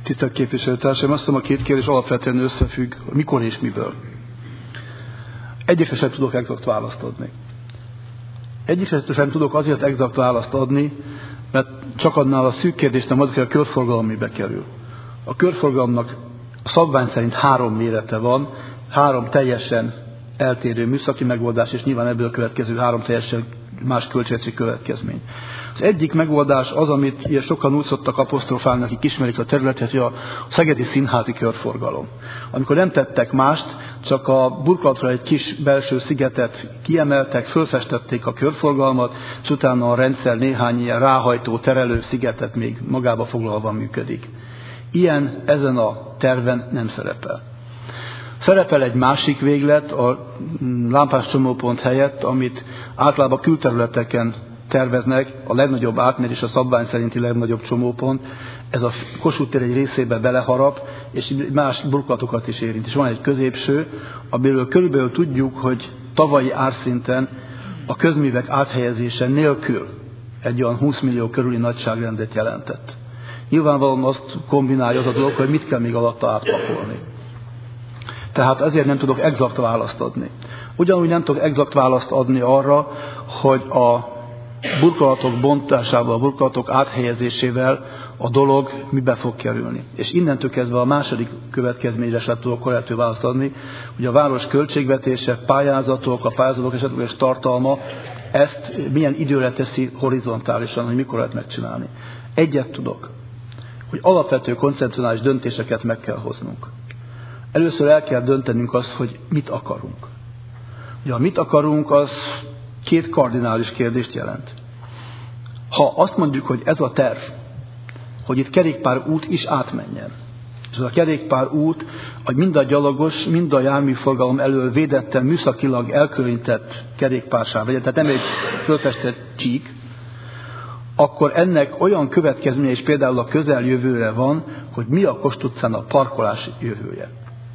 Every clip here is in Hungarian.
Tisztelt képviselőtársaim, azt hiszem a két kérdés alapvetően összefügg, mikor és miből. Egyikre sem tudok exakt választ adni. Egyikre sem tudok azért exakt választ adni, mert csak annál a szűk kérdés nem az, hogy a körforgalom mibe kerül. A körforgalomnak a szabvány szerint 3 mérete van, 3 teljesen eltérő műszaki megoldás, és nyilván ebből következő 3 teljesen más költségvetési következmény. Az egyik megoldás az, amit ilyen sokan úgy szoktak apostrofálni, akik ismerik a területet, hogy a szegedi színházi körforgalom. Amikor nem tettek mást, csak a burkolatra egy kis belső szigetet kiemeltek, fölfestették a körforgalmat, és utána a rendszer néhány ilyen ráhajtó, terelő szigetet még magába foglalva működik. Ilyen ezen a terven nem szerepel. Szerepel egy másik véglet a lámpás csomópont helyett, amit általában külterületeken terveznek, a legnagyobb átmérés a szabvány szerinti legnagyobb csomópont, ez a Kossuth tér egy részébe beleharap, és más burkolatokat is érint. És van egy középső, amiről körülbelül tudjuk, hogy tavalyi árszinten a közművek áthelyezése nélkül egy olyan 20 millió körüli nagyságrendet jelentett. Nyilvánvalóan azt kombinálja az a dolog, hogy mit kell még alatta átpakolni. Tehát ezért nem tudok exakt választ adni. Ugyanúgy nem tudok exakt választ adni arra, hogy a burkolatok bontásával, a burkolatok áthelyezésével a dolog mibe fog kerülni. És innentől kezdve a második következményre sem tudok korrektő választ adni, hogy a város költségvetése, pályázatok, a pályázatok esetleges tartalma ezt milyen időre teszi horizontálisan, hogy mikor lehet megcsinálni. Egyet tudok, hogy alapvető koncepcionális döntéseket meg kell hoznunk. Először el kell döntenünk azt, hogy mit akarunk. Ugye a mit akarunk, az 2 kardinális kérdést jelent. Ha azt mondjuk, hogy ez a terv, hogy itt kerékpár út is átmenjen, és ez a kerékpár út, hogy mind a gyalogos, mind a járműforgalom elől védetten, műszakilag elkülönített kerékpársáv legyen, tehát nem egy fölfestett csík, akkor ennek olyan következménye is például a közeljövőre van, hogy mi a Kossuth utcán a parkolás jövője.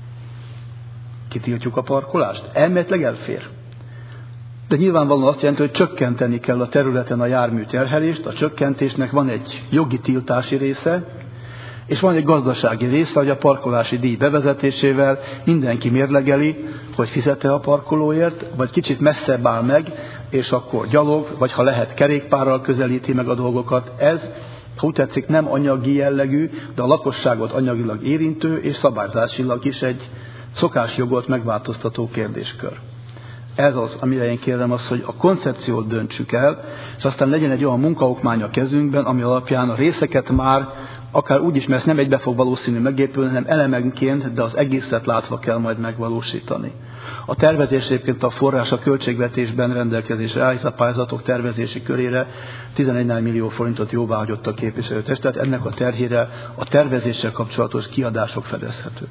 Kitiltjuk a parkolást? Elméletileg elfér. De nyilvánvalóan azt jelenti, hogy csökkenteni kell a területen a járműterhelést, a csökkentésnek van egy jogi tiltási része, és van egy gazdasági része, hogy a parkolási díj bevezetésével mindenki mérlegeli, hogy fizet-e a parkolóért, vagy kicsit messzebb áll meg, és akkor gyalog, vagy ha lehet kerékpárral közelíti meg a dolgokat. Ez, ha úgy tetszik, nem anyagi jellegű, de a lakosságot anyagilag érintő, és szabályzásilag is egy szokásjogot megváltoztató kérdéskör. Ez az, amire én kérem azt, hogy a koncepciót döntsük el, és aztán legyen egy olyan munkaokmány a kezünkben, ami alapján a részeket már, akár úgy is, mert ez nem egybe fog valószínű megépülni, hanem elemenként, de az egészet látva kell majd megvalósítani. A tervezés egyébként a forrás a költségvetésben rendelkezésre áll, hisz a pályázatok tervezési körére 11 millió forintot jóváhagyott a képviselőtest, tehát ennek a terhére a tervezéssel kapcsolatos kiadások fedezhetők.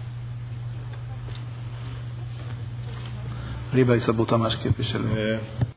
Rébai Szabó Tamás képviselő.